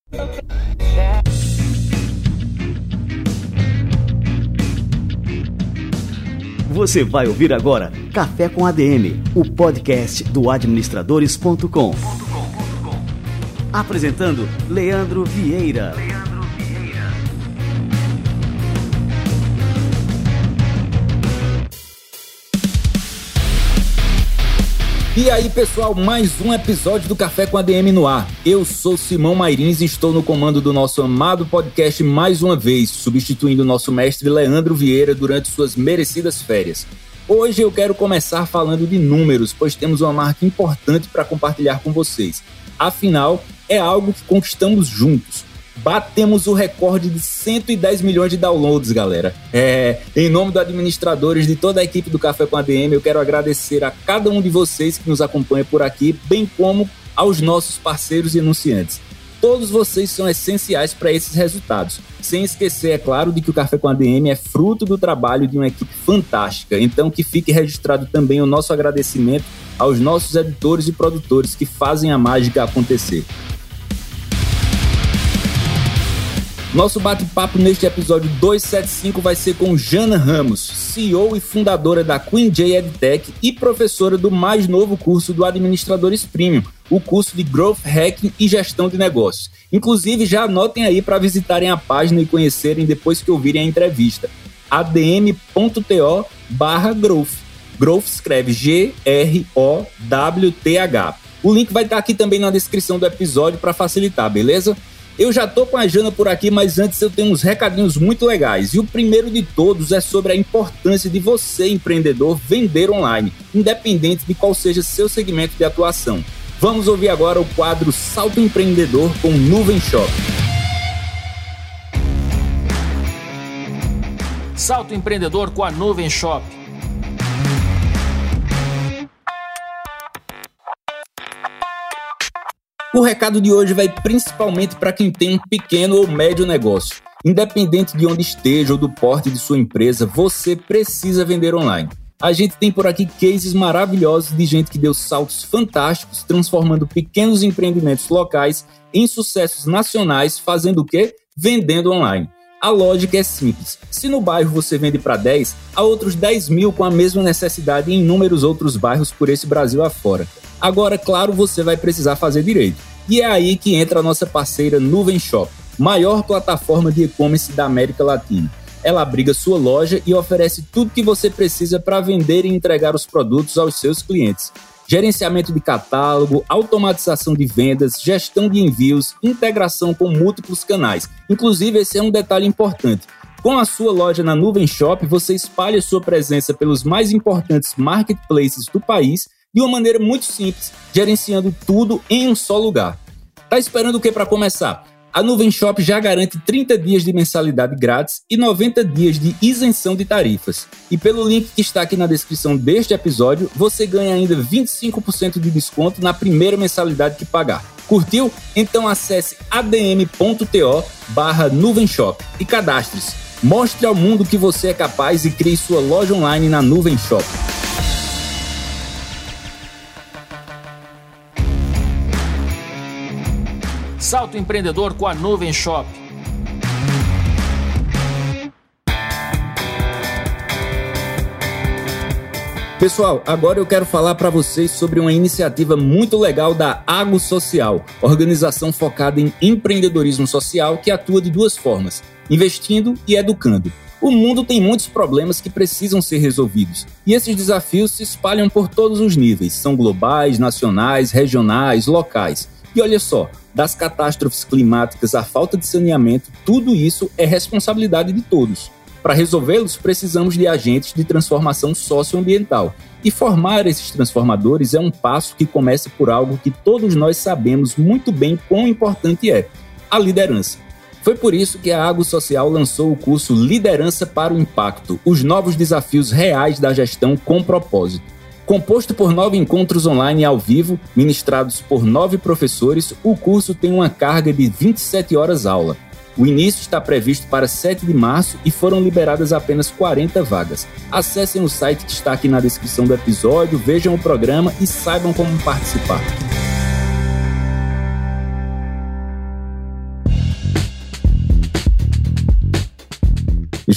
Você vai ouvir agora Café com ADM, o podcast do administradores.com. Apresentando Leandro Vieira. E aí, pessoal, mais um episódio do Café com ADM no ar. Eu sou Simão Mairins e estou no comando do nosso amado podcast mais uma vez, substituindo o nosso mestre Leandro Vieira durante suas merecidas férias. Hoje eu quero começar falando de números, pois temos uma marca importante para compartilhar com vocês. Afinal, é algo que conquistamos juntos. Batemos o recorde de 110 milhões de downloads, galera. Em nome dos administradores de toda a equipe do Café com ADM, eu quero agradecer a cada um de vocês que nos acompanha por aqui, bem como aos nossos parceiros e anunciantes. Todos vocês são essenciais para esses resultados. Sem esquecer, é claro, de que o Café com ADM é fruto do trabalho de uma equipe fantástica. Então, que fique registrado também o nosso agradecimento aos nossos editores e produtores que fazem a mágica acontecer. Nosso bate-papo neste episódio 275 vai ser com Jana Ramos, CEO e fundadora da Queen J EdTech e professora do mais novo curso do Administradores Premium, o curso de Growth Hacking e Gestão de Negócios. Inclusive, já anotem aí para visitarem a página e conhecerem depois que ouvirem a entrevista. adm.to/growth. Growth escreve Growth. O link vai estar aqui também na descrição do episódio para facilitar, beleza? Eu já tô com a Jana por aqui, mas antes eu tenho uns recadinhos muito legais. E o primeiro de todos é sobre a importância de você, empreendedor, vender online, independente de qual seja seu segmento de atuação. Vamos ouvir agora o quadro Salto Empreendedor com Nuvem Shop. Salto Empreendedor com a Nuvem Shop. O recado de hoje vai principalmente para quem tem um pequeno ou médio negócio. Independente de onde esteja ou do porte de sua empresa, você precisa vender online. A gente tem por aqui cases maravilhosos de gente que deu saltos fantásticos, transformando pequenos empreendimentos locais em sucessos nacionais, fazendo o quê? Vendendo online. A lógica é simples. Se no bairro você vende para 10, há outros 10 mil com a mesma necessidade em inúmeros outros bairros por esse Brasil afora. Agora, claro, você vai precisar fazer direito. E é aí que entra a nossa parceira Nuvem Shop, maior plataforma de e-commerce da América Latina. Ela abriga sua loja e oferece tudo que você precisa para vender e entregar os produtos aos seus clientes. Gerenciamento de catálogo, automatização de vendas, gestão de envios, integração com múltiplos canais. Inclusive, esse é um detalhe importante. Com a sua loja na Nuvem Shop, você espalha sua presença pelos mais importantes marketplaces do país de uma maneira muito simples, gerenciando tudo em um só lugar. Tá esperando o que para começar? A Nuvem Shop já garante 30 dias de mensalidade grátis e 90 dias de isenção de tarifas. E pelo link que está aqui na descrição deste episódio, você ganha ainda 25% de desconto na primeira mensalidade que pagar. Curtiu? Então acesse adm.to/nuvenshop e cadastre-se. Mostre ao mundo que você é capaz e crie sua loja online na Nuvem Shop. Salto Empreendedor com a Nuvem Shop. Pessoal, agora eu quero falar para vocês sobre uma iniciativa muito legal da Água Social, organização focada em empreendedorismo social que atua de duas formas, investindo e educando. O mundo tem muitos problemas que precisam ser resolvidos, e esses desafios se espalham por todos os níveis, são globais, nacionais, regionais, locais. E olha só, das catástrofes climáticas à falta de saneamento, tudo isso é responsabilidade de todos. Para resolvê-los, precisamos de agentes de transformação socioambiental. E formar esses transformadores é um passo que começa por algo que todos nós sabemos muito bem quão importante é: a liderança. Foi por isso que a Água Social lançou o curso Liderança para o Impacto, os novos desafios reais da gestão com propósito. Composto por 9 encontros online ao vivo, ministrados por 9 professores, o curso tem uma carga de 27 horas aula. O início está previsto para 7 de março e foram liberadas apenas 40 vagas. Acessem o site que está aqui na descrição do episódio, vejam o programa e saibam como participar.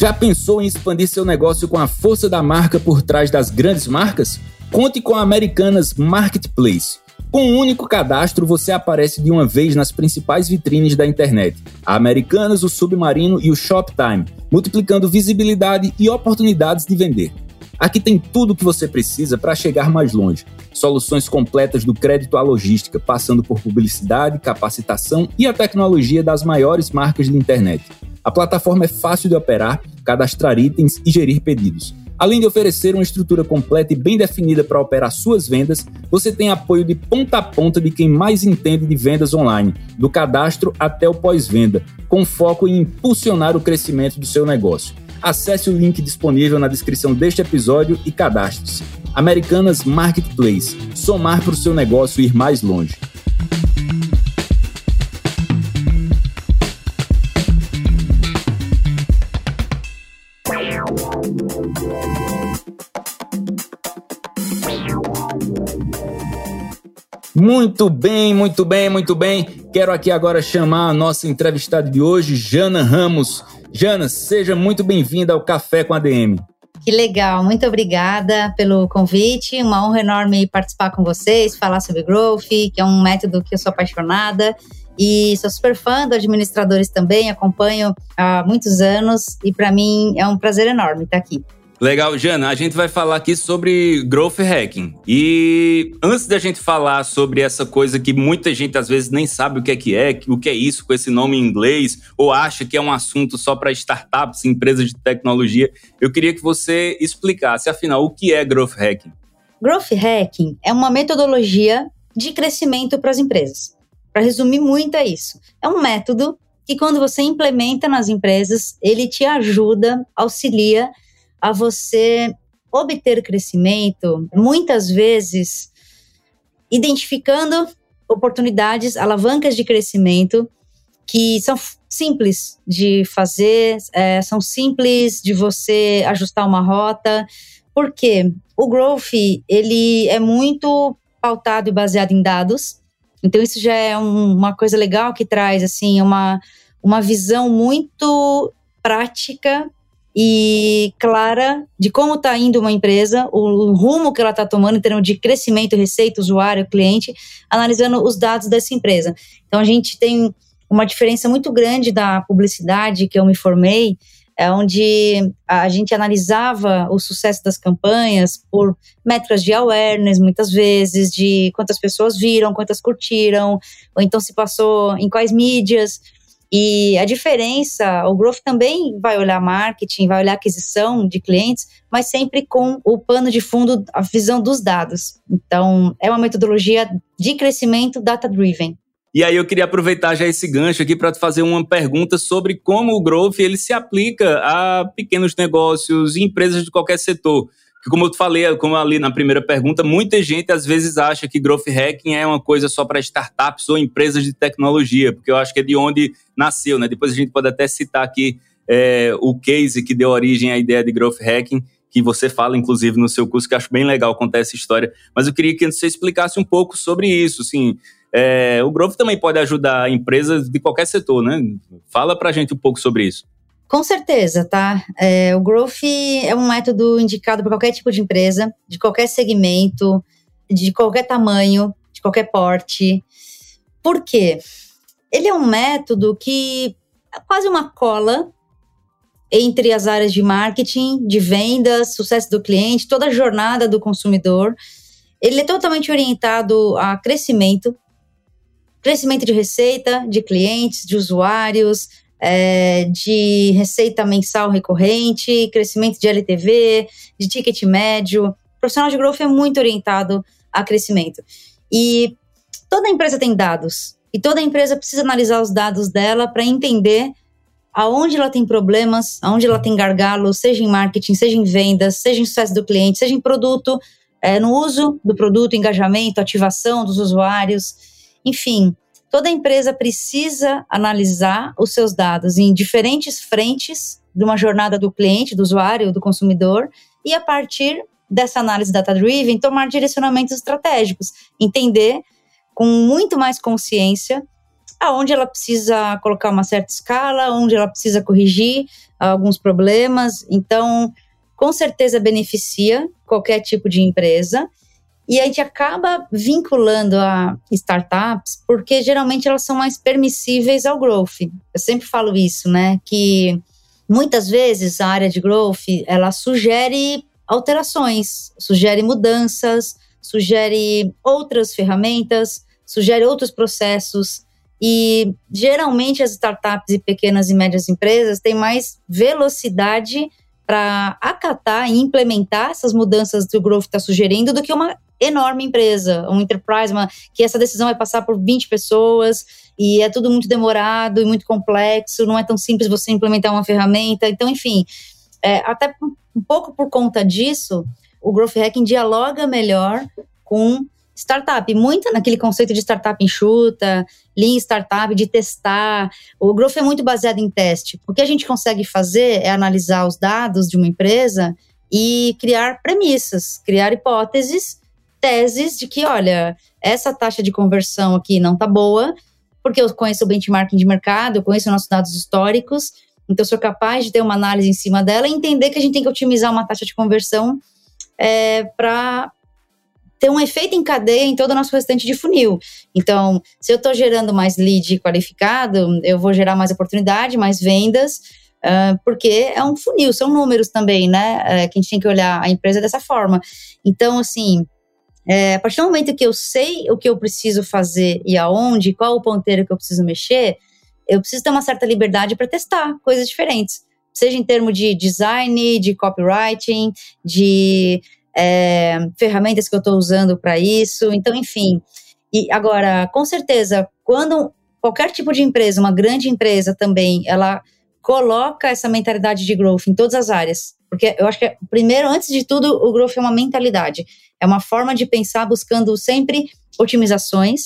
Já pensou em expandir seu negócio com a força da marca por trás das grandes marcas? Conte com a Americanas Marketplace. Com um único cadastro, você aparece de uma vez nas principais vitrines da internet. A Americanas, o Submarino e o Shoptime, multiplicando visibilidade e oportunidades de vender. Aqui tem tudo o que você precisa para chegar mais longe. Soluções completas do crédito à logística, passando por publicidade, capacitação e a tecnologia das maiores marcas de internet. A plataforma é fácil de operar, cadastrar itens e gerir pedidos. Além de oferecer uma estrutura completa e bem definida para operar suas vendas, você tem apoio de ponta a ponta de quem mais entende de vendas online, do cadastro até o pós-venda, com foco em impulsionar o crescimento do seu negócio. Acesse o link disponível na descrição deste episódio e cadastre-se. Americanas Marketplace. Somar para o seu negócio ir mais longe. Muito bem, muito bem, muito bem. Quero aqui agora chamar a nossa entrevistada de hoje, Jana Ramos. Jana, seja muito bem-vinda ao Café com ADM. Que legal, muito obrigada pelo convite. Uma honra enorme participar com vocês, falar sobre Growth, que é um método que eu sou apaixonada. E sou super fã do Administradores também, acompanho há muitos anos e para mim é um prazer enorme estar aqui. Legal, Jana, a gente vai falar aqui sobre Growth Hacking. E antes da gente falar sobre essa coisa que muita gente às vezes nem sabe o que é isso com esse nome em inglês, ou acha que é um assunto só para startups, empresas de tecnologia, eu queria que você explicasse, afinal, o que é Growth Hacking? Growth Hacking é uma metodologia de crescimento para as empresas. Para resumir muito é isso. É um método que quando você implementa nas empresas, ele te ajuda, auxilia a você obter crescimento, muitas vezes identificando oportunidades, alavancas de crescimento que são simples de fazer, são simples de você ajustar uma rota, porque o Growth, ele é muito pautado e baseado em dados, então isso já é uma coisa legal que traz assim, uma visão muito prática e clara de como está indo uma empresa, o rumo que ela está tomando em termos de crescimento, receita, usuário, cliente, analisando os dados dessa empresa. Então, a gente tem uma diferença muito grande da publicidade que eu me formei, onde a gente analisava o sucesso das campanhas por métricas de awareness, muitas vezes, de quantas pessoas viram, quantas curtiram, ou então se passou em quais mídias. E a diferença, o Growth também vai olhar marketing, vai olhar aquisição de clientes, mas sempre com o pano de fundo, a visão dos dados. Então, é uma metodologia de crescimento data-driven. E aí eu queria aproveitar já esse gancho aqui para te fazer uma pergunta sobre como o Growth ele se aplica a pequenos negócios e empresas de qualquer setor. Porque como eu te falei, como ali na primeira pergunta, muita gente às vezes acha que Growth Hacking é uma coisa só para startups ou empresas de tecnologia, porque eu acho que é de onde nasceu, né? Depois a gente pode até citar aqui o case que deu origem à ideia de Growth Hacking, que você fala, inclusive, no seu curso, que eu acho bem legal contar essa história. Mas eu queria que você explicasse um pouco sobre isso, assim. O Growth também pode ajudar empresas de qualquer setor, né? Fala pra gente um pouco sobre isso. Com certeza, tá? O Growth é um método indicado para qualquer tipo de empresa, de qualquer segmento, de qualquer tamanho, de qualquer porte. Por quê? Ele é um método que é quase uma cola entre as áreas de marketing, de vendas, sucesso do cliente, toda a jornada do consumidor. Ele é totalmente orientado a crescimento de receita, de clientes, de usuários, de receita mensal recorrente, crescimento de LTV, de ticket médio. O profissional de Growth é muito orientado a crescimento. E toda empresa tem dados. E toda empresa precisa analisar os dados dela para entender aonde ela tem problemas, aonde ela tem gargalos, seja em marketing, seja em vendas, seja em sucesso do cliente, seja em produto, no uso do produto, engajamento, ativação dos usuários. Enfim, toda empresa precisa analisar os seus dados em diferentes frentes de uma jornada do cliente, do usuário, do consumidor, e a partir dessa análise data-driven, tomar direcionamentos estratégicos, entender com muito mais consciência aonde ela precisa colocar uma certa escala, onde ela precisa corrigir alguns problemas. Então, com certeza beneficia qualquer tipo de empresa. E a gente acaba vinculando a startups, porque geralmente elas são mais permissíveis ao growth. Eu sempre falo isso, né? Que muitas vezes a área de growth, ela sugere alterações, sugere mudanças, sugere outras ferramentas, sugere outros processos. E geralmente as startups e pequenas e médias empresas têm mais velocidade para acatar e implementar essas mudanças que o growth está sugerindo do que uma enorme empresa, um enterprise, que essa decisão vai passar por 20 pessoas e é tudo muito demorado e muito complexo, não é tão simples você implementar uma ferramenta. Então, enfim, até um pouco por conta disso, o Growth Hacking dialoga melhor com startup, muito naquele conceito de startup enxuta, lean startup, de testar. O Growth é muito baseado em teste. O que a gente consegue fazer é analisar os dados de uma empresa e criar premissas, criar hipóteses, teses de que, olha, essa taxa de conversão aqui não tá boa, porque eu conheço o benchmarking de mercado, eu conheço nossos dados históricos, então eu sou capaz de ter uma análise em cima dela e entender que a gente tem que otimizar uma taxa de conversão para ter um efeito em cadeia em todo o nosso restante de funil. Então, se eu estou gerando mais lead qualificado, eu vou gerar mais oportunidade, mais vendas, porque é um funil, são números também, né? Que a gente tem que olhar a empresa dessa forma. Então, assim, a partir do momento que eu sei o que eu preciso fazer e aonde, qual o ponteiro que eu preciso mexer, eu preciso ter uma certa liberdade para testar coisas diferentes. Seja em termos de design, de copywriting, de ferramentas que eu estou usando para isso. Então, enfim. E agora, com certeza, quando qualquer tipo de empresa, uma grande empresa também, ela coloca essa mentalidade de growth em todas as áreas. Porque eu acho que, primeiro, antes de tudo, o growth é uma mentalidade. É uma forma de pensar buscando sempre otimizações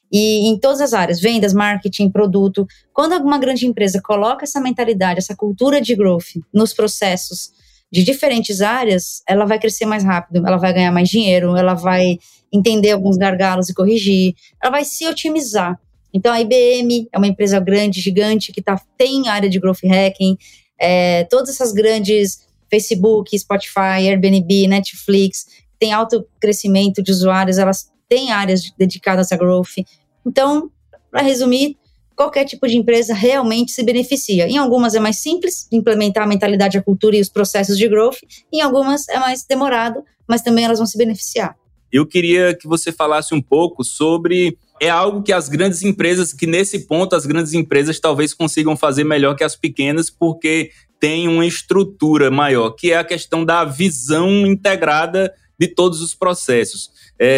e em todas as áreas, vendas, marketing, produto. Quando alguma grande empresa coloca essa mentalidade, essa cultura de growth nos processos de diferentes áreas, ela vai crescer mais rápido, ela vai ganhar mais dinheiro, ela vai entender alguns gargalos e corrigir, ela vai se otimizar. Então, a IBM é uma empresa grande, gigante, que tem área de growth hacking, todas essas grandes, Facebook, Spotify, Airbnb, Netflix, tem alto crescimento de usuários, elas têm áreas dedicadas a growth. Então, para resumir, qualquer tipo de empresa realmente se beneficia. Em algumas é mais simples implementar a mentalidade, a cultura e os processos de growth, em algumas é mais demorado, mas também elas vão se beneficiar. Eu queria que você falasse um pouco sobre... É algo que as grandes empresas, que nesse ponto as grandes empresas talvez consigam fazer melhor que as pequenas, porque tem uma estrutura maior, que é a questão da visão integrada de todos os processos.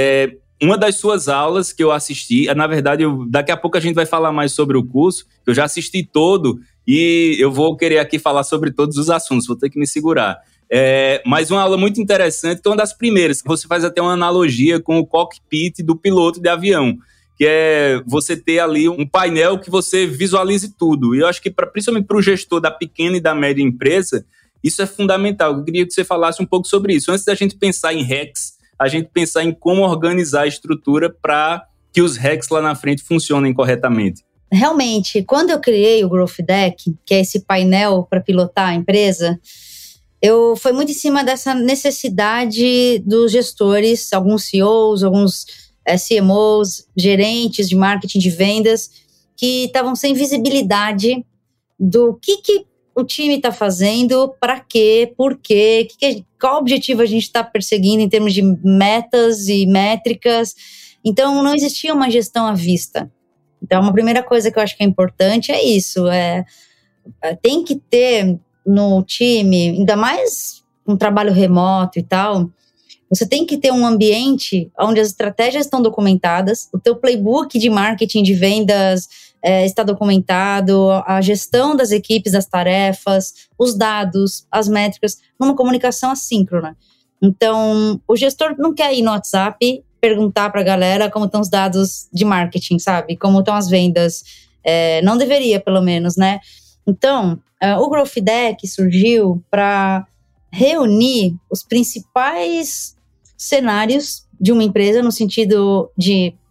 Uma das suas aulas que eu assisti, na verdade, daqui a pouco a gente vai falar mais sobre o curso, que eu já assisti todo e eu vou querer aqui falar sobre todos os assuntos, vou ter que me segurar. Mas uma aula muito interessante, que é uma das primeiras, que você faz até uma analogia com o cockpit do piloto de avião, que é você ter ali um painel que você visualize tudo. E eu acho que, principalmente para o gestor da pequena e da média empresa, isso é fundamental. Eu queria que você falasse um pouco sobre isso. Antes da gente pensar em hacks, a gente pensar em como organizar a estrutura para que os hacks lá na frente funcionem corretamente. Realmente, quando eu criei o Growth Deck, que é esse painel para pilotar a empresa, foi muito em cima dessa necessidade dos gestores, alguns CEOs, alguns CMOs, gerentes de marketing, de vendas, que estavam sem visibilidade do que o time está fazendo, para quê, por quê, qual objetivo a gente está perseguindo em termos de metas e métricas. Então, não existia uma gestão à vista. Então, uma primeira coisa que eu acho que é importante é isso, tem que ter no time, ainda mais um trabalho remoto e tal, você tem que ter um ambiente onde as estratégias estão documentadas, o teu playbook de marketing, de vendas está documentado, a gestão das equipes, das tarefas, os dados, as métricas, numa comunicação assíncrona. Então, o gestor não quer ir no WhatsApp perguntar para a galera como estão os dados de marketing, sabe? Como estão as vendas. Não deveria, pelo menos, né? Então, o Growth Deck surgiu para reunir os principais cenários de uma empresa no sentido de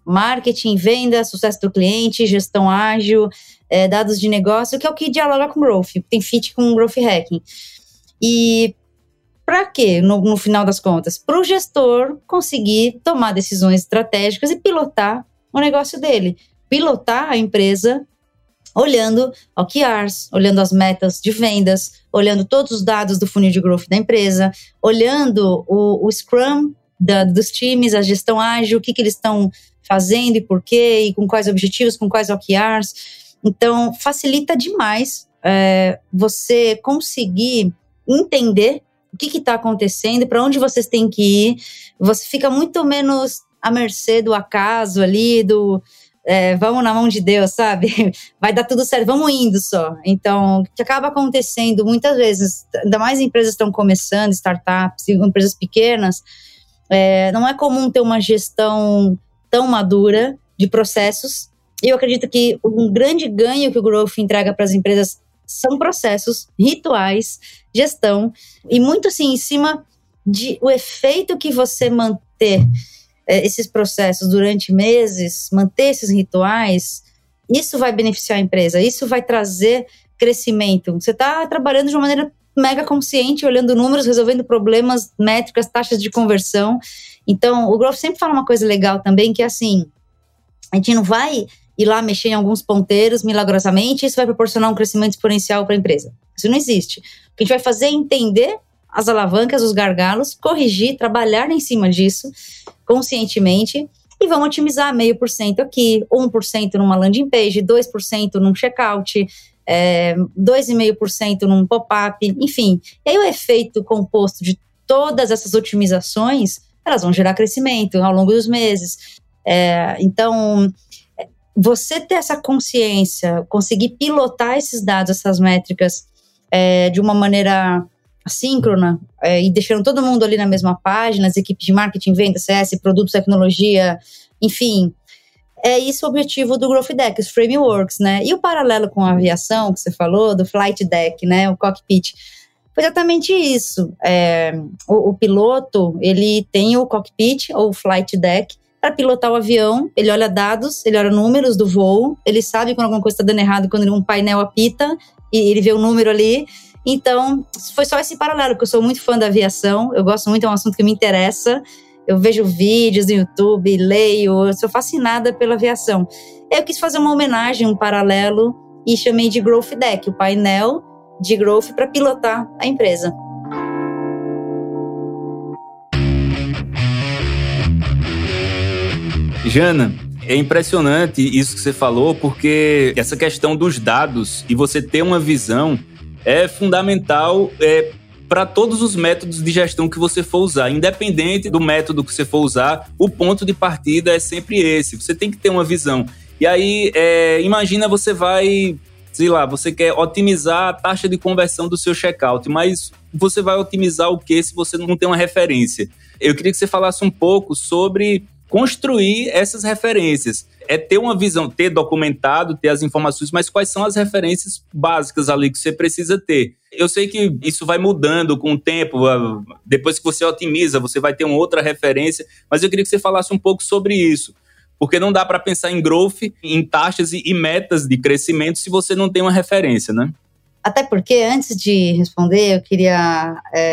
marketing, venda, sucesso do cliente, gestão ágil, dados de negócio, que é o que dialoga com growth, tem fit com growth hacking. E para quê, no final das contas? Para o gestor conseguir tomar decisões estratégicas e pilotar o negócio dele. Pilotar a empresa olhando OKRs, olhando as metas de vendas, olhando todos os dados do funil de growth da empresa, olhando o Scrum dos times, a gestão ágil, o que eles estão fazendo e por quê, e com quais objetivos, com quais OKRs. Então, facilita demais você conseguir entender o que está acontecendo, para onde vocês têm que ir. Você fica muito menos à mercê do acaso ali, vamos na mão de Deus, sabe? Vai dar tudo certo, vamos indo só. Então, o que acaba acontecendo muitas vezes, ainda mais empresas estão começando, startups, empresas pequenas, não é comum ter uma gestão tão madura de processos. E eu acredito que um grande ganho que o Growth entrega para as empresas são processos, rituais, gestão, e muito assim, em cima o efeito que você manter esses processos durante meses, manter esses rituais, isso vai beneficiar a empresa, isso vai trazer crescimento. Você está trabalhando de uma maneira mega consciente, olhando números, resolvendo problemas, métricas, taxas de conversão. Então, o Growth sempre fala uma coisa legal também, que é assim, a gente não vai ir lá mexer em alguns ponteiros milagrosamente, isso vai proporcionar um crescimento exponencial para a empresa. Isso não existe. O que a gente vai fazer é entender as alavancas, os gargalos, corrigir, trabalhar em cima disso conscientemente e vamos otimizar 0,5% aqui, 1% numa landing page, 2% num checkout, 2,5% num pop-up, enfim. E aí o efeito composto de todas essas otimizações, elas vão gerar crescimento ao longo dos meses. Então, você ter essa consciência, conseguir pilotar esses dados, essas métricas de uma maneira assíncrona e deixando todo mundo ali na mesma página, as equipes de marketing, venda, CS, produtos, tecnologia, enfim, é isso o objetivo do Growth Deck, os frameworks, né? E o paralelo com a aviação que você falou, do flight deck, né? O cockpit, foi exatamente isso. O piloto, ele tem o cockpit ou o flight deck para pilotar o avião, ele olha dados, ele olha números do voo, ele sabe quando alguma coisa está dando errado, quando um painel apita e ele vê o número ali. Então, foi só esse paralelo, porque eu sou muito fã da aviação, eu gosto muito, é um assunto que me interessa, eu vejo vídeos no YouTube, leio, eu sou fascinada pela aviação. Eu quis fazer uma homenagem, um paralelo, e chamei de Growth Deck, o painel de growth para pilotar a empresa. Jana, é impressionante isso que você falou, porque essa questão dos dados e você ter uma visão é fundamental para todos os métodos de gestão que você for usar. Independente do método que você for usar, o ponto de partida é sempre esse. Você tem que ter uma visão. E aí, imagina você vai, sei lá, você quer otimizar a taxa de conversão do seu checkout, mas você vai otimizar o quê se você não tem uma referência? Eu queria que você falasse um pouco sobre construir essas referências. É ter uma visão, ter documentado, ter as informações, mas quais são as referências básicas ali que você precisa ter? Eu sei que isso vai mudando com o tempo, depois que você otimiza, você vai ter uma outra referência, mas eu queria que você falasse um pouco sobre isso, porque não dá para pensar em growth, em taxas e metas de crescimento se você não tem uma referência, né? Até porque, antes de responder, eu queria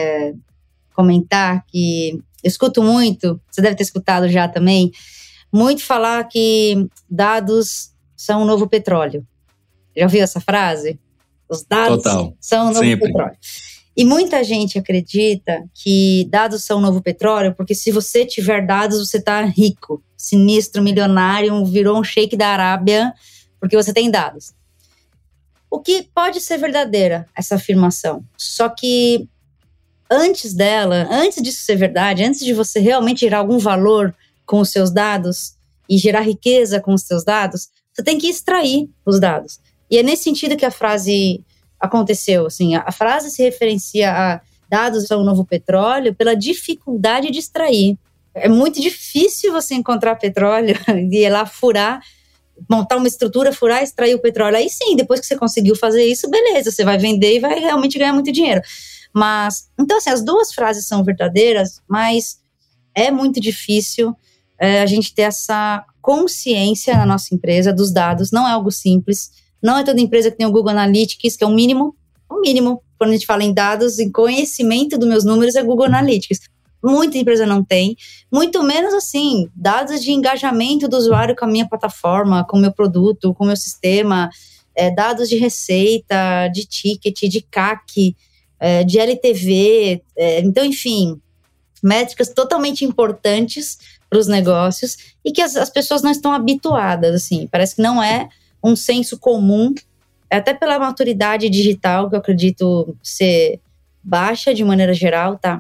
comentar que eu escuto muito, você deve ter escutado já também, muito falar que dados são o novo petróleo. Já ouviu essa frase? Os dados são o novo petróleo. E muita gente acredita que dados são o novo petróleo, porque se você tiver dados, você está rico, sinistro, milionário, virou um sheik da Arábia, porque você tem dados. O que pode ser verdadeira, essa afirmação. Só que antes disso ser verdade, antes de você realmente gerar algum valor com os seus dados e gerar riqueza com os seus dados, você tem que extrair os dados. E é nesse sentido que a frase aconteceu. Assim, a frase se referencia a dados são o novo petróleo pela dificuldade de extrair. É muito difícil você encontrar petróleo e ir lá furar, montar uma estrutura, furar, extrair o petróleo. Aí sim, depois que você conseguiu fazer isso, beleza, você vai vender e vai realmente ganhar muito dinheiro. Mas, então assim, as duas frases são verdadeiras, mas é muito difícil a gente ter essa consciência na nossa empresa dos dados. Não é algo simples. Não é toda empresa que tem o Google Analytics, que é o mínimo. O mínimo, quando a gente fala em dados, em conhecimento dos meus números, é Google Analytics. Muita empresa não tem. Muito menos, assim, dados de engajamento do usuário com a minha plataforma, com o meu produto, com o meu sistema, dados de receita, de ticket, de CAC, de LTV. Então, enfim, métricas totalmente importantes para os negócios e que as pessoas não estão habituadas, assim. Parece que não é um senso comum, até pela maturidade digital, que eu acredito ser baixa de maneira geral, tá?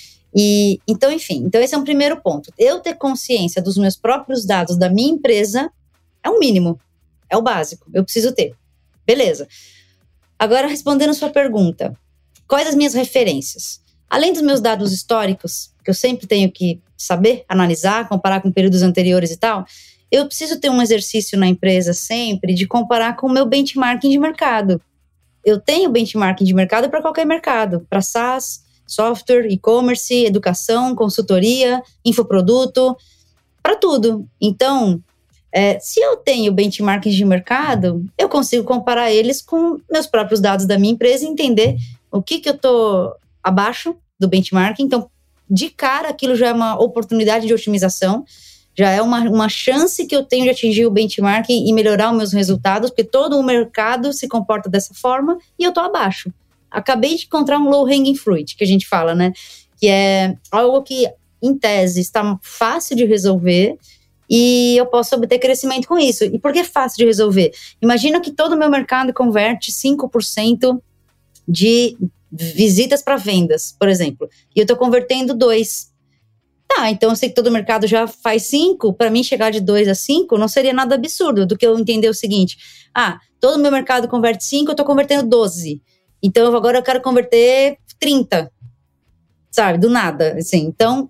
Então, enfim, então esse é um primeiro ponto. Eu ter consciência dos meus próprios dados da minha empresa é o mínimo, é o básico, eu preciso ter. Beleza. Agora, respondendo a sua pergunta, quais as minhas referências? Além dos meus dados históricos, que eu sempre tenho que saber, analisar, comparar com períodos anteriores e tal, eu preciso ter um exercício na empresa sempre de comparar com o meu benchmarking de mercado. Eu tenho benchmarking de mercado para qualquer mercado, para SaaS, software, e-commerce, educação, consultoria, infoproduto, para tudo. Então, se eu tenho benchmarking de mercado, eu consigo comparar eles com meus próprios dados da minha empresa e entender o que eu estou abaixo do benchmarking. Então, de cara, aquilo já é uma oportunidade de otimização, já é uma chance que eu tenho de atingir o benchmarking e melhorar os meus resultados, porque todo o mercado se comporta dessa forma e eu estou abaixo. Acabei de encontrar um low-hanging fruit, que a gente fala, né? Que é algo que, em tese, está fácil de resolver e eu posso obter crescimento com isso. E por que é fácil de resolver? Imagina que todo o meu mercado converte 5% de visitas para vendas, por exemplo, e eu estou convertendo 2%. Tá, então eu sei que todo o mercado já faz 5, para mim chegar de 2 a 5 não seria nada absurdo, do que eu entender o seguinte, todo o meu mercado converte 5, eu estou convertendo 12, então agora eu quero converter 30, sabe, do nada, assim. Então,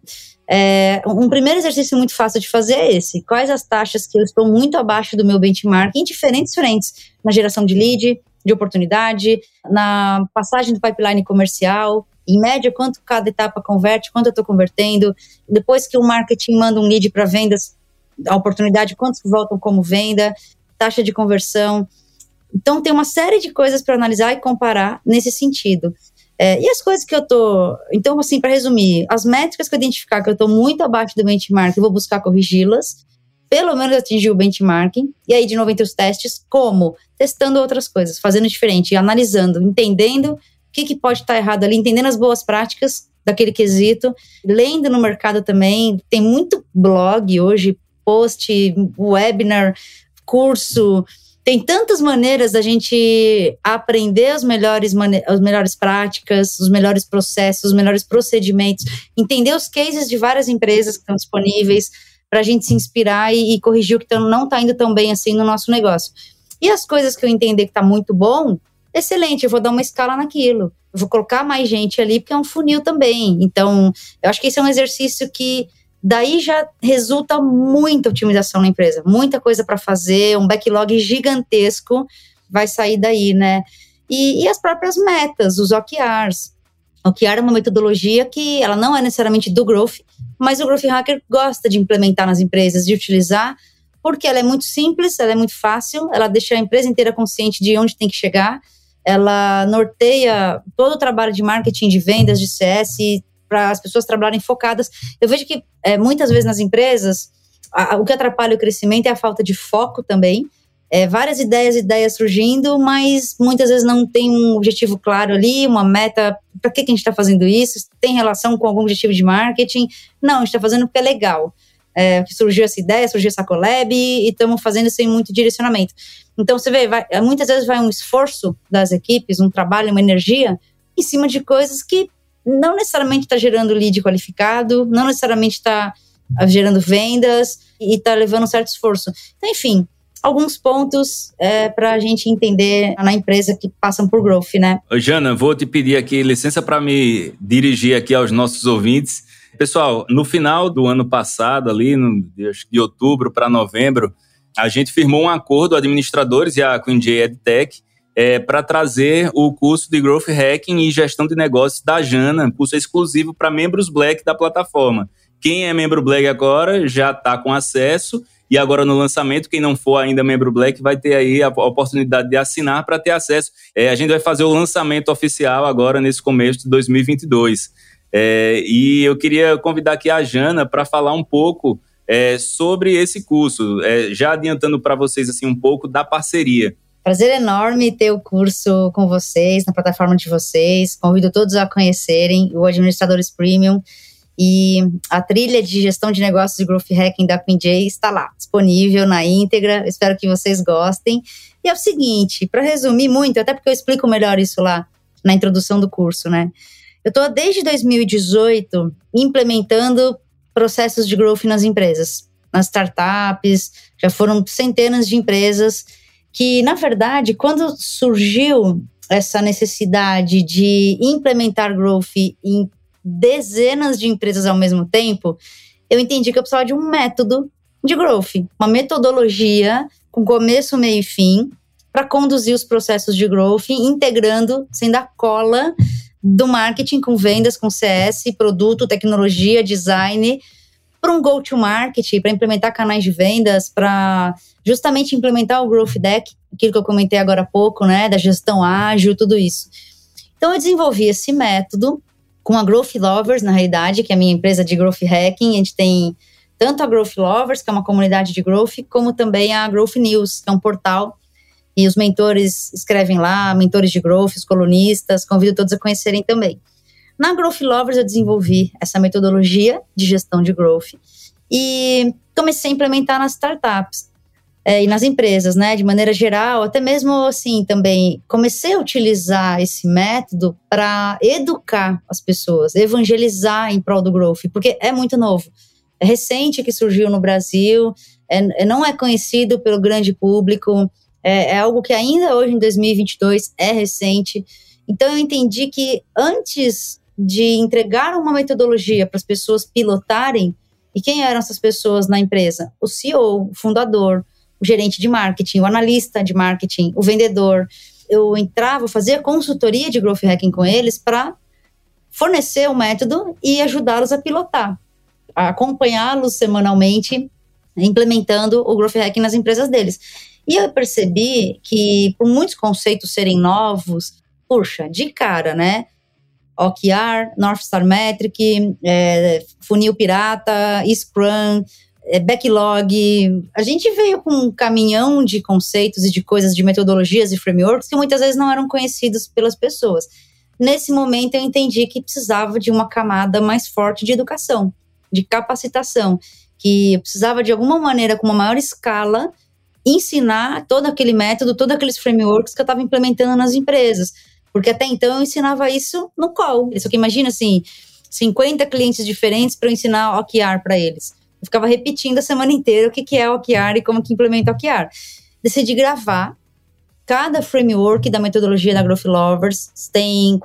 um primeiro exercício muito fácil de fazer é esse, quais as taxas que eu estou muito abaixo do meu benchmark, em diferentes frentes, na geração de lead, de oportunidade, na passagem do pipeline comercial, em média, quanto cada etapa converte, quanto eu estou convertendo. Depois que o marketing manda um lead para vendas, a oportunidade, quantos voltam como venda, taxa de conversão. Então, tem uma série de coisas para analisar e comparar nesse sentido. E as coisas que eu estou... Então, assim, para resumir, as métricas que eu identificar que eu estou muito abaixo do benchmark, eu vou buscar corrigi-las, pelo menos atingir o benchmarking. E aí, de novo, entre os testes, como? Testando outras coisas, fazendo diferente, analisando, entendendo o que pode estar errado ali, entendendo as boas práticas daquele quesito, lendo no mercado também, tem muito blog hoje, post, webinar, curso, tem tantas maneiras da gente aprender as melhores práticas, os melhores processos, os melhores procedimentos, entender os cases de várias empresas que estão disponíveis para a gente se inspirar e corrigir o que não está indo tão bem assim no nosso negócio. E as coisas que eu entender que está muito bom, excelente, eu vou dar uma escala naquilo. Eu vou colocar mais gente ali, porque é um funil também. Então, eu acho que esse é um exercício que daí já resulta muita otimização na empresa. Muita coisa para fazer, um backlog gigantesco vai sair daí, né? E as próprias metas, os OKRs. O OKR é uma metodologia que ela não é necessariamente do Growth, mas o Growth Hacker gosta de implementar nas empresas, de utilizar, porque ela é muito simples, ela é muito fácil, ela deixa a empresa inteira consciente de onde tem que chegar, ela norteia todo o trabalho de marketing, de vendas, de CS, para as pessoas trabalharem focadas. Eu vejo que muitas vezes nas empresas, o que atrapalha o crescimento é a falta de foco também. Várias ideias surgindo, mas muitas vezes não tem um objetivo claro ali, uma meta. Para que a gente está fazendo isso? Tem relação com algum objetivo de marketing? Não, a gente está fazendo porque é legal. Surgiu essa ideia, surgiu essa collab e estamos fazendo sem muito direcionamento. Então, você vê, muitas vezes vai um esforço das equipes, um trabalho, uma energia em cima de coisas que não necessariamente está gerando lead qualificado, não necessariamente está gerando vendas e está levando um certo esforço. Então, enfim, alguns pontos para a gente entender na empresa que passam por growth, né? Jana, vou te pedir aqui licença para me dirigir aqui aos nossos ouvintes. Pessoal, no final do ano passado, ali de outubro para novembro, a gente firmou um acordo, administradores e a QueenJ EdTech, para trazer o curso de Growth Hacking e Gestão de Negócios da Jana, curso exclusivo para membros Black da plataforma. Quem é membro Black agora já está com acesso. E agora no lançamento, quem não for ainda membro Black vai ter aí a oportunidade de assinar para ter acesso. A gente vai fazer o lançamento oficial agora nesse começo de 2022. E eu queria convidar aqui a Jana para falar um pouco sobre esse curso, já adiantando para vocês assim, um pouco da parceria. Prazer enorme ter o curso com vocês, na plataforma de vocês. Convido todos a conhecerem o Administradores Premium. E a trilha de gestão de negócios de Growth Hacking da Quinjay está lá, disponível na íntegra. Espero que vocês gostem. E é o seguinte, para resumir muito, até porque eu explico melhor isso lá na introdução do curso, né? Eu estou desde 2018 implementando processos de growth nas empresas, nas startups. Já foram centenas de empresas que, na verdade, quando surgiu essa necessidade de implementar growth em dezenas de empresas ao mesmo tempo, eu entendi que eu precisava de um método de growth, uma metodologia com começo, meio e fim, para conduzir os processos de growth, integrando, sendo a cola do marketing com vendas, com CS, produto, tecnologia, design, para um go-to-market, para implementar canais de vendas, para justamente implementar o Growth Deck, aquilo que eu comentei agora há pouco, né, da gestão ágil, tudo isso. Então eu desenvolvi esse método com a Growth Lovers, na realidade, que é a minha empresa de Growth Hacking. A gente tem tanto a Growth Lovers, que é uma comunidade de Growth, como também a Growth News, que é um portal. E os mentores escrevem lá, mentores de Growth, os colunistas, convido todos a conhecerem também. Na Growth Lovers eu desenvolvi essa metodologia de gestão de Growth e comecei a implementar nas startups e nas empresas, né, de maneira geral, até mesmo assim também comecei a utilizar esse método para educar as pessoas, evangelizar em prol do Growth, porque é muito novo, é recente que surgiu no Brasil, não é conhecido pelo grande público, é algo que ainda hoje em 2022 é recente. Então eu entendi que antes de entregar uma metodologia para as pessoas pilotarem, e quem eram essas pessoas na empresa? O CEO, o fundador, o gerente de marketing, o analista de marketing, o vendedor. Eu entrava, fazia consultoria de Growth Hacking com eles para fornecer o método e ajudá-los a pilotar, a acompanhá-los semanalmente, implementando o Growth Hacking nas empresas deles. E eu percebi que, por muitos conceitos serem novos, puxa, de cara, né? OKR, North Star Metric, Funil Pirata, Scrum, Backlog. A gente veio com um caminhão de conceitos e de coisas, de metodologias e frameworks que muitas vezes não eram conhecidos pelas pessoas. Nesse momento eu entendi que precisava de uma camada mais forte de educação, de capacitação, que eu precisava de alguma maneira, com uma maior escala, ensinar todo aquele método, todos aqueles frameworks que eu estava implementando nas empresas. Porque até então eu ensinava isso no call. Só que imagina assim, 50 clientes diferentes para eu ensinar OKR para eles. Eu ficava repetindo a semana inteira o que é OKR e como que implementa OKR. Decidi gravar cada framework da metodologia da Growth Lovers. Tem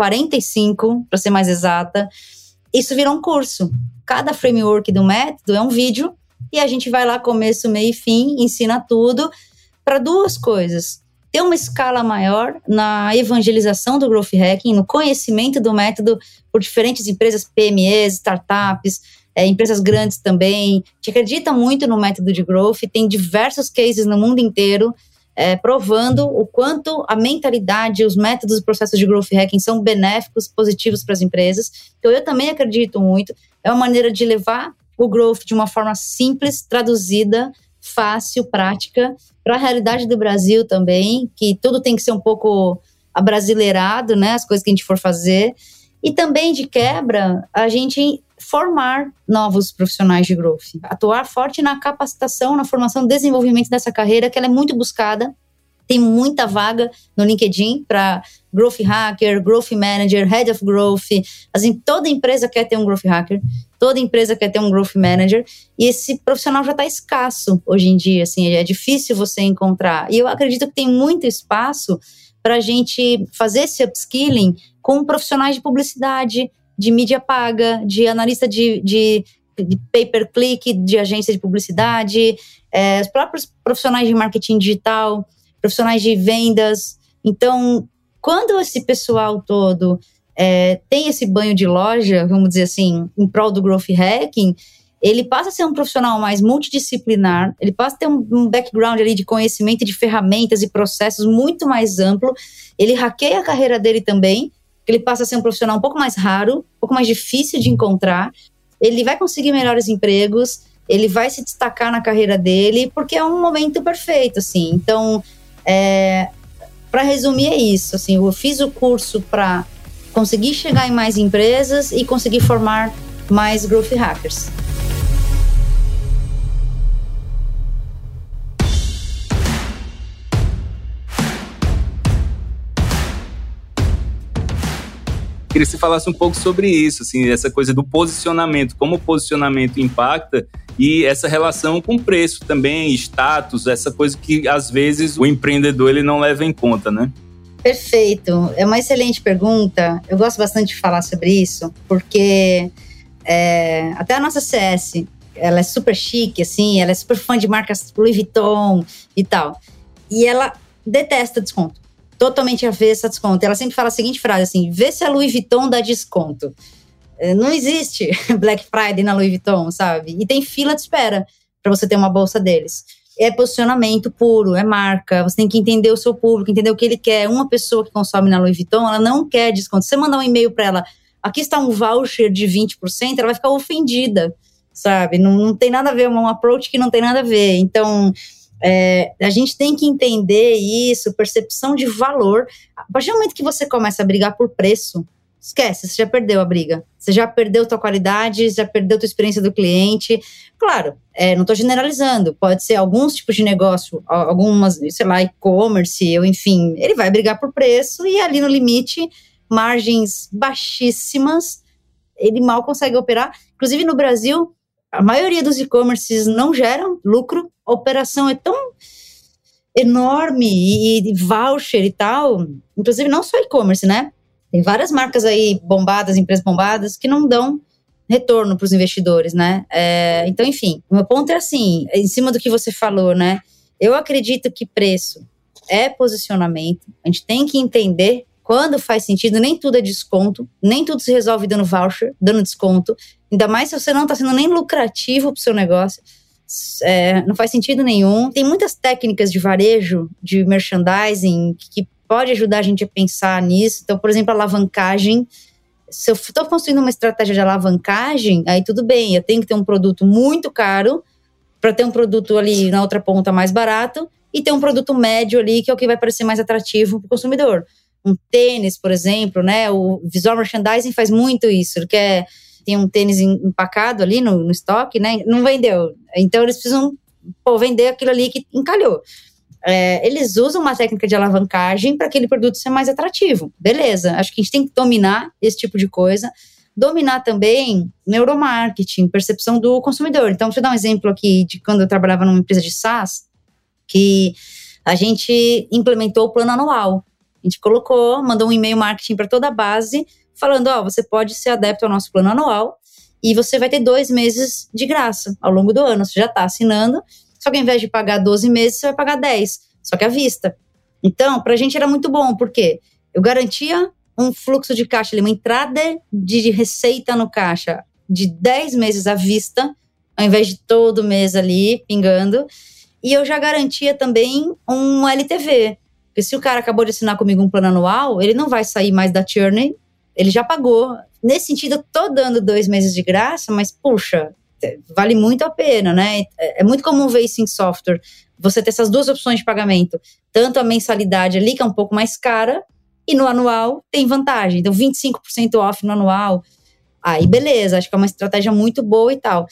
45, para ser mais exata. Isso virou um curso. Cada framework do método é um vídeo e a gente vai lá começo, meio e fim, ensina tudo para duas coisas. Ter uma escala maior na evangelização do Growth Hacking, no conhecimento do método por diferentes empresas, PMEs, startups, empresas grandes também. A gente acredita muito no método de Growth, tem diversos cases no mundo inteiro provando o quanto a mentalidade, os métodos e processos de Growth Hacking são benéficos, positivos para as empresas. Então eu também acredito muito, é uma maneira de levar o Growth de uma forma simples, traduzida, fácil, prática, para a realidade do Brasil também, que tudo tem que ser um pouco abrasileirado, né, as coisas que a gente for fazer, e também de quebra, a gente formar novos profissionais de Growth, atuar forte na capacitação, na formação e desenvolvimento dessa carreira, que ela é muito buscada, tem muita vaga no LinkedIn para Growth Hacker, Growth Manager, Head of Growth. Toda empresa quer ter um Growth Hacker, toda empresa quer ter um Growth Manager, e esse profissional já está escasso hoje em dia, assim, é difícil você encontrar. E eu acredito que tem muito espaço para a gente fazer esse upskilling com profissionais de publicidade, de mídia paga, de analista de pay-per-click, de agência de publicidade, os próprios profissionais de marketing digital, profissionais de vendas. Então, quando esse pessoal todo tem esse banho de loja, vamos dizer assim, em prol do Growth Hacking, ele passa a ser um profissional mais multidisciplinar, ele passa a ter um background ali de conhecimento de ferramentas e processos muito mais amplo, ele hackeia a carreira dele também, ele passa a ser um profissional um pouco mais raro, um pouco mais difícil de encontrar, ele vai conseguir melhores empregos, ele vai se destacar na carreira dele, porque é um momento perfeito, assim. Então, para resumir, é isso, assim, eu fiz o curso para conseguir chegar em mais empresas e conseguir formar mais growth hackers. Queria que você falasse um pouco sobre isso, assim, essa coisa do posicionamento, como o posicionamento impacta e essa relação com preço também, status, essa coisa que às vezes o empreendedor ele não leva em conta, né? Perfeito, é uma excelente pergunta. Eu gosto bastante de falar sobre isso, porque até a nossa CS, ela é super chique, assim, ela é super fã de marcas Louis Vuitton e tal, e ela detesta desconto. Totalmente avessa a desconto. Ela sempre fala a seguinte frase, assim, vê se a Louis Vuitton dá desconto. Não existe Black Friday na Louis Vuitton, sabe? E tem fila de espera para você ter uma bolsa deles. É posicionamento puro, é marca, você tem que entender o seu público, entender o que ele quer. Uma pessoa que consome na Louis Vuitton, ela não quer desconto. Se você mandar um e-mail para ela, aqui está um voucher de 20%, ela vai ficar ofendida, sabe? Não tem nada a ver, é um approach que não tem nada a ver. Então, a gente tem que entender isso, percepção de valor. A partir do momento que você começa a brigar por preço, esquece, você já perdeu a briga. Você já perdeu tua qualidade, já perdeu tua experiência do cliente. Claro, não estou generalizando. Pode ser alguns tipos de negócio, algumas, sei lá, e-commerce, ou enfim, ele vai brigar por preço e ali no limite, margens baixíssimas, ele mal consegue operar. Inclusive no Brasil, a maioria dos e-commerces não geram lucro, a operação é tão enorme e voucher e tal, inclusive não só e-commerce, né? Tem várias marcas aí bombadas, empresas bombadas, que não dão retorno para os investidores, né? Então, enfim, o meu ponto é assim, em cima do que você falou, né? Eu acredito que preço é posicionamento, a gente tem que entender quando faz sentido, nem tudo é desconto, nem tudo se resolve dando voucher, dando desconto, ainda mais se você não está sendo nem lucrativo para o seu negócio, não faz sentido nenhum. Tem muitas técnicas de varejo, de merchandising, que pode ajudar a gente a pensar nisso. Então, por exemplo, alavancagem. Se eu estou construindo uma estratégia de alavancagem, aí tudo bem, eu tenho que ter um produto muito caro para ter um produto ali na outra ponta mais barato e ter um produto médio ali, que é o que vai parecer mais atrativo para o consumidor. Um tênis, por exemplo, né? O visual merchandising faz muito isso. Ele quer tem um tênis empacado ali no estoque, né? Não vendeu. Então, eles precisam vender aquilo ali que encalhou. Eles usam uma técnica de alavancagem para aquele produto ser mais atrativo. Beleza, acho que a gente tem que dominar esse tipo de coisa. Dominar também neuromarketing, percepção do consumidor. Então, deixa eu dar um exemplo aqui de quando eu trabalhava numa empresa de SaaS, que a gente implementou o plano anual. A gente mandou um e-mail marketing para toda a base, falando, você pode ser adepto ao nosso plano anual e você vai ter 2 meses de graça ao longo do ano. Você já está assinando, só que ao invés de pagar 12 meses, você vai pagar 10, só que à vista. Então, para a gente era muito bom, porque eu garantia um fluxo de caixa, uma entrada de receita no caixa de 10 meses à vista, ao invés de todo mês ali, pingando. E eu já garantia também um LTV. Porque se o cara acabou de assinar comigo um plano anual, ele não vai sair mais da churn, ele já pagou. Nesse sentido, eu tô dando 2 meses de graça, mas, puxa, vale muito a pena, né? É muito comum ver isso em software. Você ter essas 2 opções de pagamento. Tanto a mensalidade ali, que é um pouco mais cara, e no anual tem vantagem. Então, 25% off no anual. Aí, beleza, acho que é uma estratégia muito boa e tal.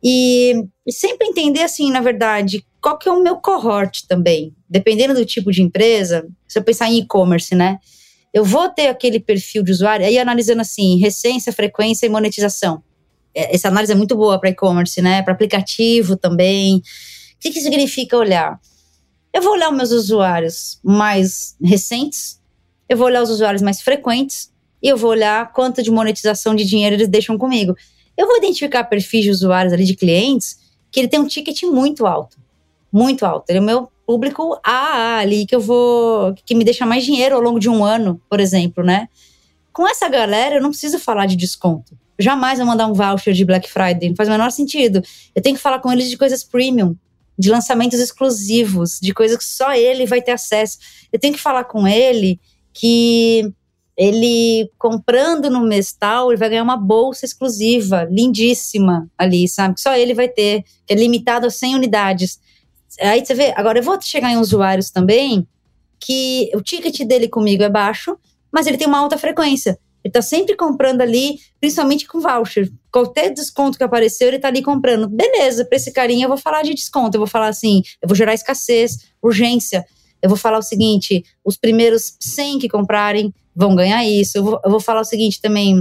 E sempre entender, assim, na verdade, qual que é o meu cohort também. Dependendo do tipo de empresa, se eu pensar em e-commerce, né? Eu vou ter aquele perfil de usuário, aí analisando assim, recência, frequência e monetização. Essa análise é muito boa para e-commerce, né? Para aplicativo também. O que significa olhar? Eu vou olhar os meus usuários mais recentes, eu vou olhar os usuários mais frequentes, e eu vou olhar quanto de monetização de dinheiro eles deixam comigo. Eu vou identificar perfis de usuários ali, de clientes, que ele tem um ticket muito alto. Muito alto. Ele é o meu público AA ali, que me deixa mais dinheiro ao longo de um ano, por exemplo, né? Com essa galera, eu não preciso falar de desconto. Jamais vou mandar um voucher de Black Friday, não faz o menor sentido. Eu tenho que falar com eles de coisas premium, de lançamentos exclusivos, de coisas que só ele vai ter acesso. Eu tenho que falar com ele que ele, comprando no mês tal, ele vai ganhar uma bolsa exclusiva, lindíssima ali, sabe? Que só ele vai ter, que é limitado a 100 unidades. Aí você vê, agora eu vou chegar em usuários também, que o ticket dele comigo é baixo, mas ele tem uma alta frequência. Ele tá sempre comprando ali, principalmente com voucher. Qualquer desconto que apareceu, ele tá ali comprando. Beleza, pra esse carinha eu vou falar de desconto. Eu vou falar assim, eu vou gerar escassez, urgência. Eu vou falar o seguinte, os primeiros 100 que comprarem vão ganhar isso. Eu vou falar o seguinte também,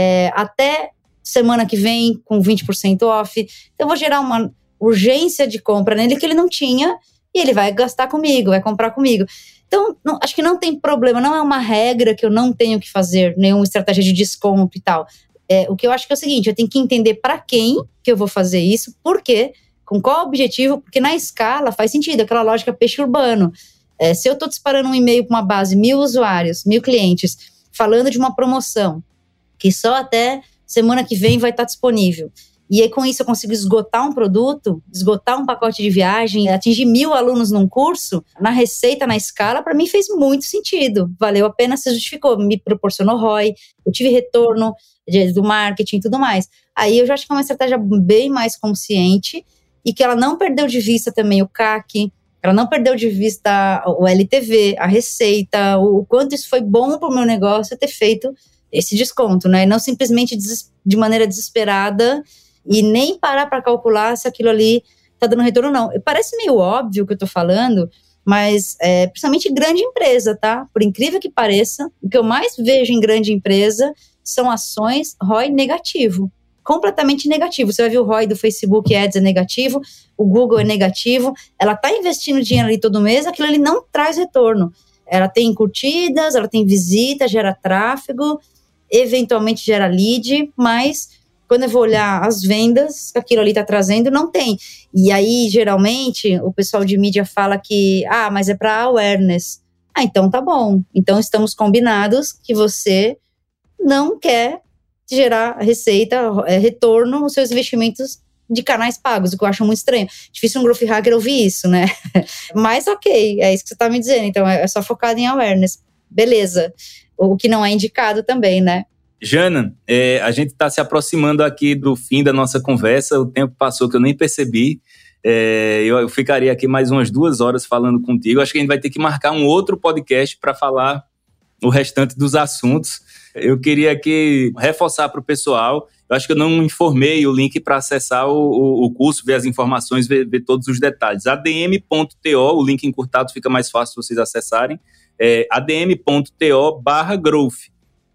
até semana que vem com 20% off. Então eu vou gerar uma urgência de compra nele que ele não tinha e ele vai gastar comigo, vai comprar comigo. Então, acho que não tem problema, não é uma regra que eu não tenho que fazer, nenhuma estratégia de desconto e tal. O que eu acho que é o seguinte, eu tenho que entender para quem que eu vou fazer isso, por quê, com qual objetivo, porque na escala faz sentido, aquela lógica peixe urbano. Se eu estou disparando um e-mail para uma base, 1.000 usuários, 1.000 clientes, falando de uma promoção, que só até semana que vem vai estar disponível, e aí com isso eu consigo esgotar um produto, esgotar um pacote de viagem, atingir 1.000 alunos num curso, na receita, na escala, para mim fez muito sentido, valeu a pena, se justificou, me proporcionou ROI, eu tive retorno do marketing e tudo mais. Aí eu já acho que é uma estratégia bem mais consciente e que ela não perdeu de vista também o CAC, ela não perdeu de vista o LTV, a receita, o quanto isso foi bom para o meu negócio ter feito esse desconto, né? E não simplesmente de maneira desesperada e nem parar para calcular se aquilo ali está dando retorno ou não. Parece meio óbvio o que eu estou falando, mas principalmente grande empresa, tá? Por incrível que pareça, o que eu mais vejo em grande empresa são ações ROI negativo, completamente negativo. Você vai ver o ROI do Facebook Ads é negativo, o Google é negativo, ela está investindo dinheiro ali todo mês, aquilo ali não traz retorno. Ela tem curtidas, ela tem visita, gera tráfego, eventualmente gera lead, mas quando eu vou olhar as vendas que aquilo ali está trazendo, não tem. E aí, geralmente, o pessoal de mídia fala que, mas é para awareness. Então tá bom. Então estamos combinados que você não quer gerar receita, retorno nos seus investimentos de canais pagos, o que eu acho muito estranho. Difícil um growth hacker ouvir isso, né? Mas ok, é isso que você está me dizendo. Então é só focado em awareness. Beleza. O que não é indicado também, né? Jana, a gente está se aproximando aqui do fim da nossa conversa, o tempo passou que eu nem percebi, eu ficaria aqui mais umas 2 horas falando contigo, acho que a gente vai ter que marcar um outro podcast para falar o restante dos assuntos. Eu queria aqui reforçar para o pessoal, eu acho que eu não informei o link para acessar o curso, ver as informações, ver todos os detalhes. adm.to, o link encurtado fica mais fácil vocês acessarem, adm.to/growth.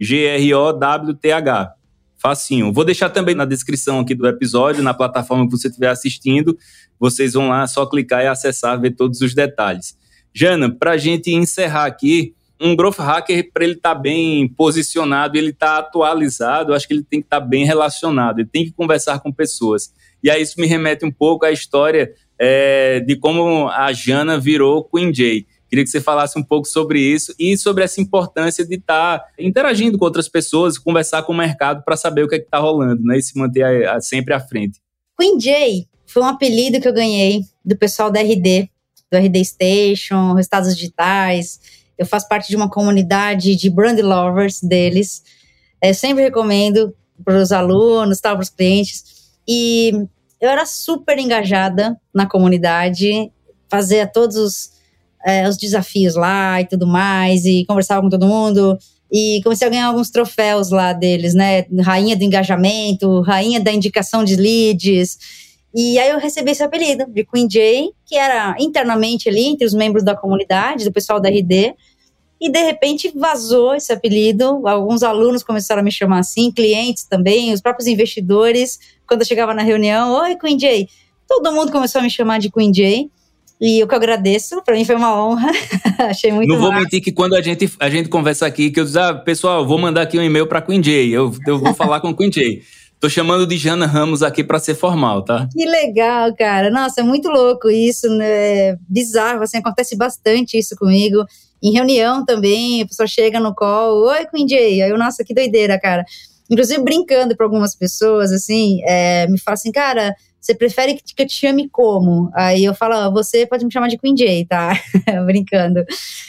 GROWTH. Facinho. Vou deixar também na descrição aqui do episódio, na plataforma que você estiver assistindo. Vocês vão lá, só clicar e acessar, ver todos os detalhes. Jana, para a gente encerrar aqui, um growth hacker, para ele estar bem posicionado, ele estar atualizado, eu acho que ele tem que estar bem relacionado, ele tem que conversar com pessoas. E aí isso me remete um pouco à história de como a Jana virou Queen J. Queria que você falasse um pouco sobre isso e sobre essa importância de estar interagindo com outras pessoas, conversar com o mercado para saber o que é que está rolando, né? E se manter sempre à frente. Queen J foi um apelido que eu ganhei do pessoal da RD, do RD Station, Resultados Digitais. Eu faço parte de uma comunidade de brand lovers deles. Eu sempre recomendo para os alunos, para os clientes. E eu era super engajada na comunidade, fazia todos os desafios lá e tudo mais, e conversava com todo mundo, e comecei a ganhar alguns troféus lá deles, né, rainha do engajamento, rainha da indicação de leads, e aí eu recebi esse apelido de Queen J, que era internamente ali, entre os membros da comunidade, do pessoal da RD, e de repente vazou esse apelido, alguns alunos começaram a me chamar assim, clientes também, os próprios investidores, quando eu chegava na reunião, oi Queen J, todo mundo começou a me chamar de Queen J. E eu que agradeço, para mim foi uma honra, achei muito massa. Não vou mentir que quando a gente conversa aqui, que eu diz, pessoal, vou mandar aqui um e-mail para Queen J, eu vou falar com Queen J. Tô chamando de Jana Ramos aqui para ser formal, tá? Que legal, cara. Nossa, é muito louco isso, né? Bizarro, assim, acontece bastante isso comigo. Em reunião também, a pessoa chega no call, oi Queen J, aí eu, nossa, que doideira, cara. inclusive brincando para algumas pessoas, assim, me falam assim, cara, você prefere que eu te chame como? Aí eu falo, você pode me chamar de Queen J, tá? Brincando.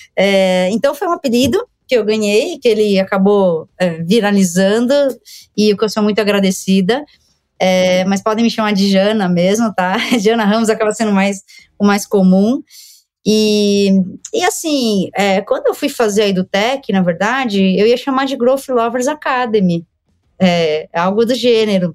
Então foi um apelido que eu ganhei, que ele acabou viralizando, e o que eu sou muito agradecida. Mas podem me chamar de Jana mesmo, tá? Jana Ramos acaba sendo o mais comum. E assim, quando eu fui fazer a EduTech, na verdade, eu ia chamar de Growth Lovers Academy, algo do gênero.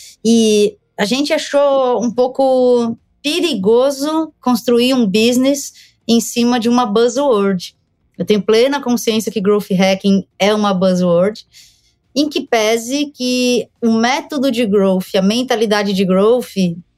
E a gente achou um pouco perigoso construir um business em cima de uma buzzword. Eu tenho plena consciência que Growth Hacking é uma buzzword, em que pese que o método de growth, a mentalidade de growth,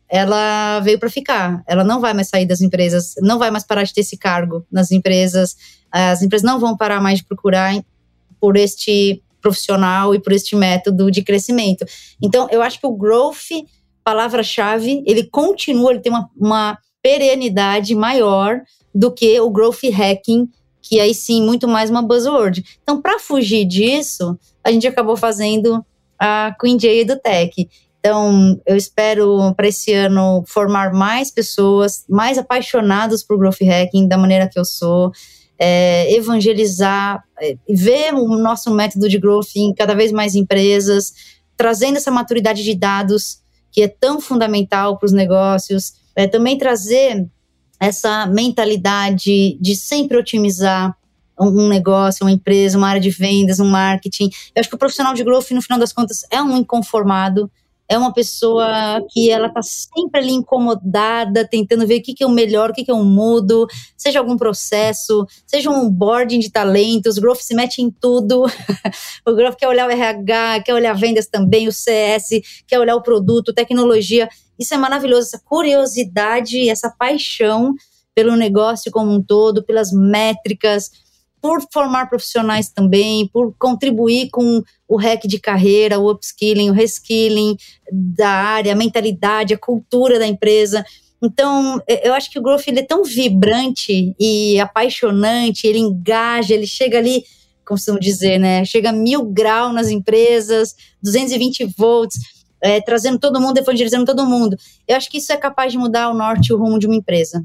ela veio para ficar. Ela não vai mais sair das empresas, não vai mais parar de ter esse cargo nas empresas. As empresas não vão parar mais de procurar por este profissional e por este método de crescimento. Então, eu acho que o growth, palavra-chave, ele continua, ele tem uma perenidade maior do que o growth hacking, que aí sim, muito mais uma buzzword. Então, para fugir disso, a gente acabou fazendo a Queen J EduTech. Então, eu espero para esse ano formar mais pessoas, mais apaixonadas por growth hacking, da maneira que eu sou, evangelizar, ver o nosso método de growth em cada vez mais empresas, trazendo essa maturidade de dados, que é tão fundamental para os negócios, também trazer essa mentalidade de sempre otimizar um negócio, uma empresa, uma área de vendas, um marketing. Eu acho que o profissional de growth, no final das contas, é um inconformado, é uma pessoa que ela está sempre ali incomodada, tentando ver o que eu melhoro, o que eu mudo, seja algum processo, seja um onboarding de talentos. O growth se mete em tudo. O growth quer olhar o RH, quer olhar vendas também, o CS, quer olhar o produto, tecnologia. Isso é maravilhoso, essa curiosidade, essa paixão pelo negócio como um todo, pelas métricas, por formar profissionais também, por contribuir com o hack de carreira, o upskilling, o reskilling da área, a mentalidade, a cultura da empresa. Então, eu acho que o growth ele é tão vibrante e apaixonante, ele engaja, ele chega ali, costumo dizer, né? Chega a 1000 graus nas empresas, 220 volts, trazendo todo mundo, evangelizando todo mundo. Eu acho que isso é capaz de mudar o norte e o rumo de uma empresa.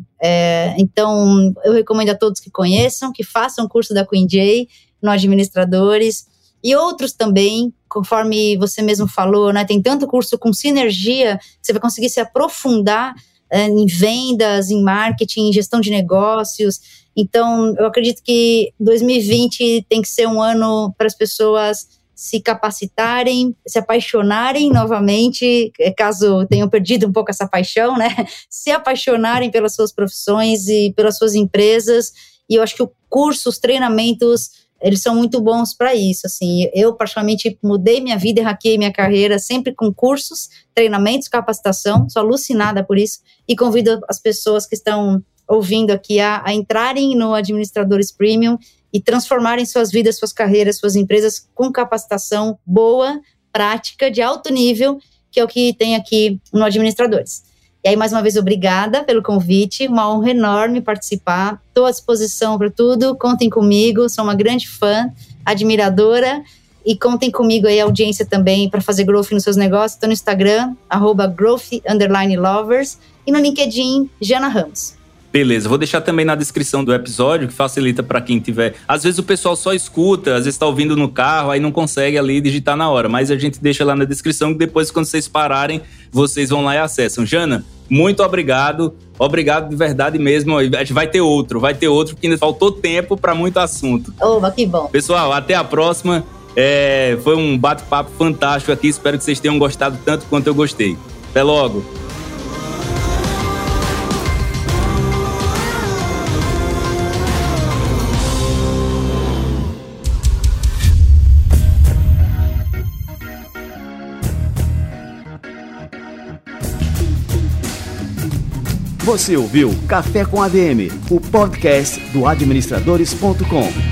Então, eu recomendo a todos que conheçam, que façam o curso da Queen J no Administradores, e outros também, conforme você mesmo falou, né? Tem tanto curso com sinergia, que você vai conseguir se aprofundar em vendas, em marketing, em gestão de negócios. Então, eu acredito que 2020 tem que ser um ano para as pessoas se capacitarem, se apaixonarem novamente, caso tenham perdido um pouco essa paixão, né? Se apaixonarem pelas suas profissões e pelas suas empresas. E eu acho que o curso, os treinamentos, eles são muito bons para isso. Assim, eu, particularmente, mudei minha vida e hackeei minha carreira sempre com cursos, treinamentos, capacitação. Sou alucinada por isso. E convido as pessoas que estão ouvindo aqui a entrarem no Administradores Premium e transformarem suas vidas, suas carreiras, suas empresas com capacitação boa, prática, de alto nível, que é o que tem aqui no Administradores. E aí, mais uma vez, obrigada pelo convite, uma honra enorme participar, estou à disposição para tudo, contem comigo, sou uma grande fã, admiradora, e contem comigo aí, a audiência também, para fazer growth nos seus negócios. Estou no Instagram, @growth_lovers, e no LinkedIn, Jana Ramos. Beleza, vou deixar também na descrição do episódio, que facilita para quem tiver. Às vezes o pessoal só escuta, às vezes está ouvindo no carro, aí não consegue ali digitar na hora, mas a gente deixa lá na descrição, que depois, quando vocês pararem, vocês vão lá e acessam. Jana, muito obrigado de verdade mesmo. A gente vai ter outro, porque ainda faltou tempo para muito assunto. Oba, que bom. Pessoal, até a próxima. Foi um bate-papo fantástico aqui, espero que vocês tenham gostado tanto quanto eu gostei. Até logo. Você ouviu Café com ADM, o podcast do administradores.com.